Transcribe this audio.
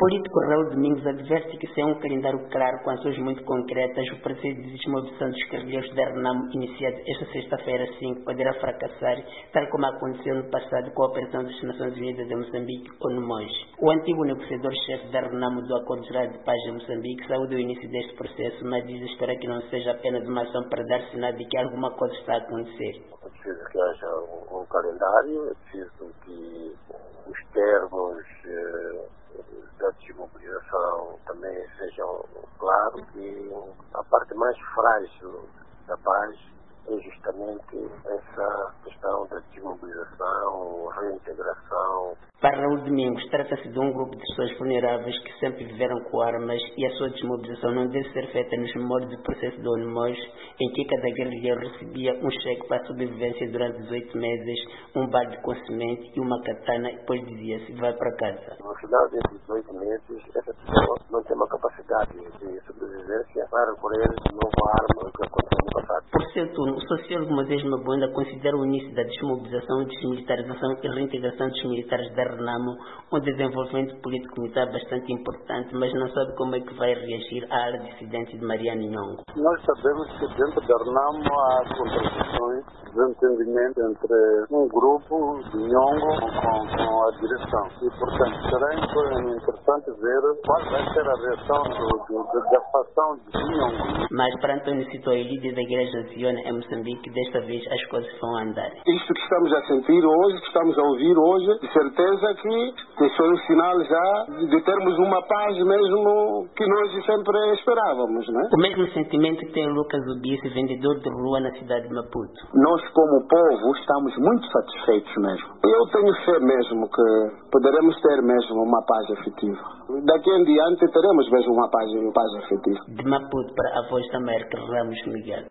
político Raul Domingos adverte que sem um calendário claro com ações muito concretas, o processo de desmobilização dos guerrilheiros da Renamo, iniciado esta sexta-feira 5, poderá fracassar, tal como aconteceu no passado com a Operação das Nações Unidas em Moçambique, ONUMOS. O antigo negociador-chefe da Renamo do Acordo Geral de Paz em Moçambique saiu do início deste processo, mas diz espera que não seja apenas uma ação para dar sinal de que alguma coisa está a acontecer. É preciso que haja um calendário, é preciso que os termos da desmobilização também sejam claros, e a parte mais frágil da paz é justamente essa questão da desmobilização, reintegração. Para Raul Domingos, trata-se de um grupo de pessoas vulneráveis que sempre viveram com armas e a sua desmobilização não deve ser feita nos moldes do processo do ONUMOS, em que cada guerrilheiro recebia um cheque para a sobrevivência durante 18 meses, um balde com semente e uma katana e depois dizia-se vai para casa. No final desses 18 meses, essa pessoa não tem uma capacidade de sobrevivência para recorrer de novo à arma que aconteceu no passado. Por seu turno, o sociólogo Moisés Mabunda considera o início da desmobilização, desmilitarização e reintegração dos militares da Renamo um desenvolvimento político-militar bastante importante, mas não sabe como é que vai reagir à ala dissidente de Mariano Nhongo. Nós sabemos que dentro da Renamo há contradições, desentendimento entre um grupo de Nhongo com a direção. E, portanto, será interessante ver qual vai ser a reação da facção de Nhongo. Mas para António Citói, líder da Igreja Ziona em Moçambique, desta vez as coisas vão andar. Isto que estamos a sentir hoje, que estamos a ouvir hoje, de certeza que foi um sinal já de termos uma paz mesmo que nós sempre esperávamos, não é? O mesmo sentimento que tem Lucas Ubice, vendedor de rua na cidade de Maputo. Nós, como povo, estamos muito satisfeitos mesmo. Eu tenho fé mesmo que poderemos ter mesmo uma paz efetiva. Daqui em diante teremos mesmo uma paz efetiva. De Maputo para a Voz da América, Ramos Miguel.